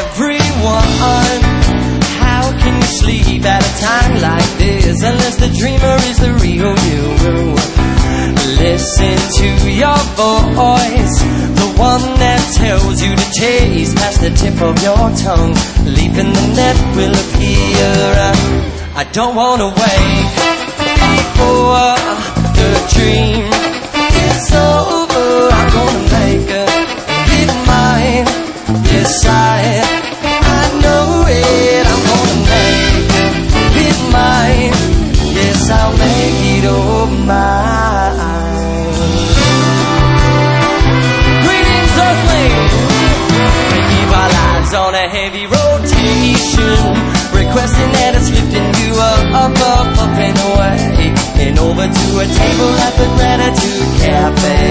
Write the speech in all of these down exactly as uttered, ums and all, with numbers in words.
everyone. How can you sleep at a time like this unless the dreamer is the real you? Listen to your voice, the one that tells you to chase past the tip of your tongue. Leap in the net will appear. I don't wanna wake before the dream is over. I'm gonna make it mine. Yes, I, I know it. I'm gonna make it mine. Yes, I'll make it all mine. Greetings, Earthlings. We keep our lives on a heavy rotation, requesting that it's lifting you up, up, up, up and away, and over to a table at the Gratitude Cafe.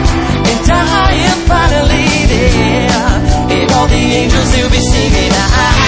And I am finally there, and all the angels will be singing. I